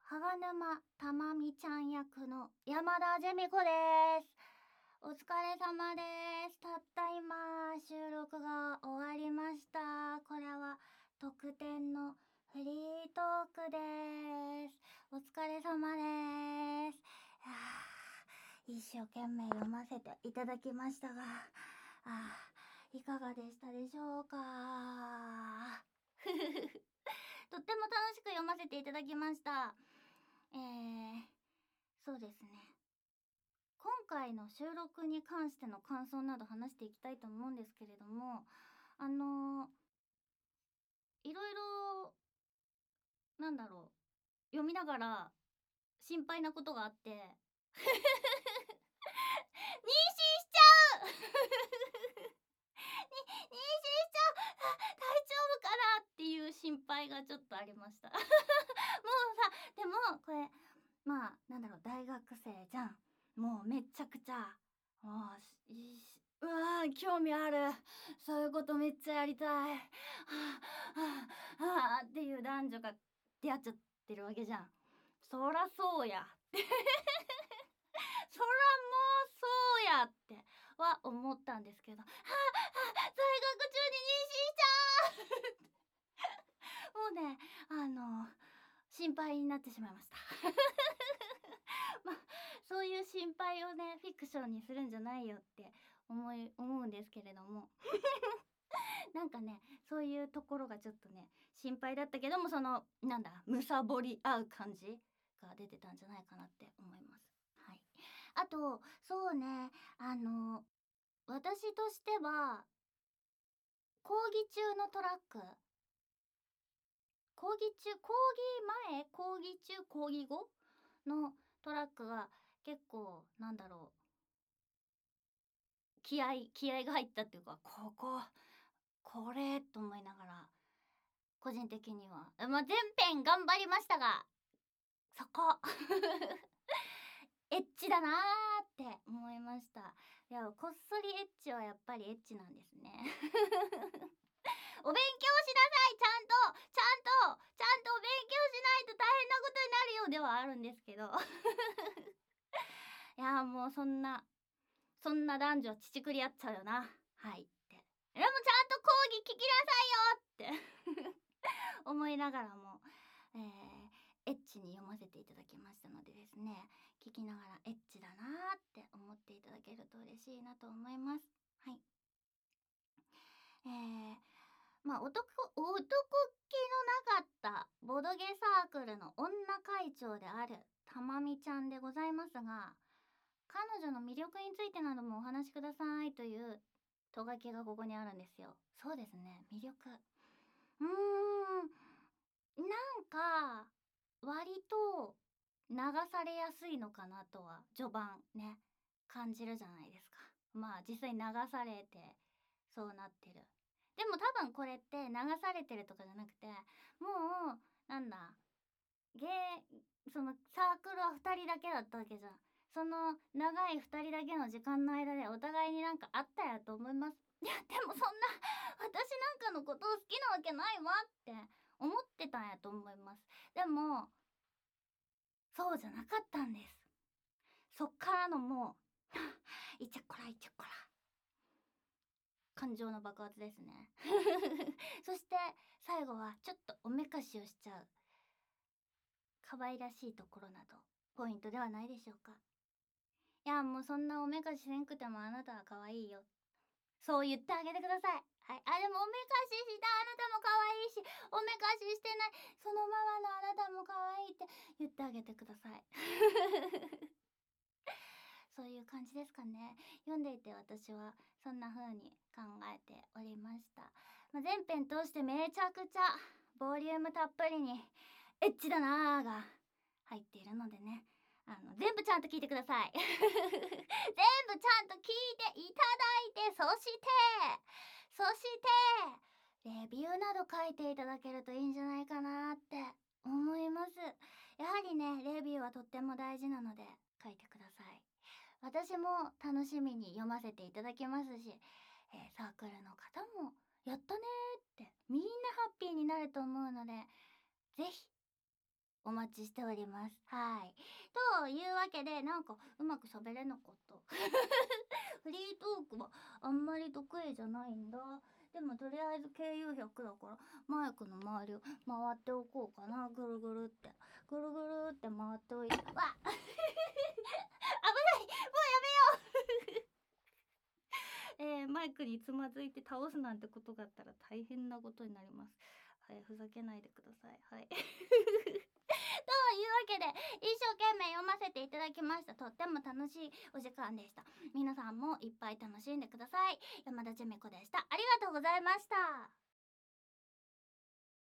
沼たまみちゃん役の山田ジェミ子です。お疲れ様です。たった今収録が終わりました。これは特典のフリートークです。お疲れ様です。一生懸命読ませていただきましたが、いかがでしたでしょうか。とっても楽しく読ませていただきました。そうですね。今回の収録に関しての感想など話していきたいと思うんですけれども、いろいろ、読みながら心配なことがあって、妊娠しちゃう妊娠しちゃう大丈夫かなっていう心配がちょっとありました。もうさ、でもこれ、大学生じゃん。もうめちゃくちゃ、もう興味ある。そういうことめっちゃやりたい。っていう男女が出会っちゃってるわけじゃん。そらそうや。そらもうそうやっては思ったんですけど、在学中に妊娠しちゃうもうね、心配になってしまいました。そういう心配をね、フィクションにするんじゃないよって思うんですけれども。なんかね、そういうところがちょっとね、心配だったけども、むさぼり合う感じが出てたんじゃないかなって思います。はい。あと、そうね、私としては、講義中のトラック、講義中、講義前、講義中、講義後のトラックが結構、気合が入ったっていうか、これと思いながら、個人的には、全編頑張りましたが、そこエッチだなーって思いました。いや、こっそりエッチはやっぱりエッチなんですね。お勉強しなさい、ちゃんとお勉強しないと大変なことになるよではあるんですけど。いや、もうそんな男女乳くり合っちゃうよな。はいって。でもちゃんと講義聞きなさいよって思いながらも、エッチに読ませていただきましたのでですね、聞きながらエッチだなーって思っていただけると嬉しいなと思います。はい。男気のなかったボドゲサークルの女会長であるたまみちゃんでございますが、彼女の魅力についてなどもお話しくださいというとがきがここにあるんですよ。そうですね、魅力。なんか割と流されやすいのかなとは序盤ね、感じるじゃないですか。実際流されてそうなってる。でも多分これって流されてるとかじゃなくて、もうなんだゲそのサークルは2人だけだったわけじゃん。その長い2人だけの時間の間でお互いになんかあったやと思います。いやでもそんな私なんかのことを好きなわけないわって思ってたんやと思います。でもそうじゃなかったんです。そっからのもういちゃこらいちゃこら感情の爆発ですね。そして最後はちょっとおめかしをしちゃう可愛らしいところなどポイントではないでしょうか。いやもうそんなおめかしせんくてもあなたは可愛いよ、そう言ってあげてください。はい。でもおめかししたあなたも可愛いし、おめかししてないそのままのあなたも可愛いって言ってあげてください。そういう感じですかね。読んでいて私はそんな風に考えておりました。全編通してめちゃくちゃボリュームたっぷりにエッチだなーが入っているのでね。全部ちゃんと聞いてください。全部ちゃんと聞いていただいて、そしてレビューなど書いていただけるといいんじゃないかなって思います。やはりね、レビューはとっても大事なので書いてください。私も楽しみに読ませていただきますし、サークルの方もやったねーってみんなハッピーになると思うので、ぜひお待ちしております。はい。というわけで、なんかうまく喋れなかった。フリートークはあんまり得意じゃないんだ。でもとりあえず KU100 だからマイクの周りを回っておこうかな。ぐるぐるって。ぐるぐるって回っておいて。わっ危ない、もうやめようマイクにつまずいて倒すなんてことがあったら大変なことになります。はい、ふざけないでください。はい。というわけで、一生懸命読ませていただきました。とっても楽しいお時間でした。皆さんもいっぱい楽しんでください。山田ジェミコでした。ありがとうございました。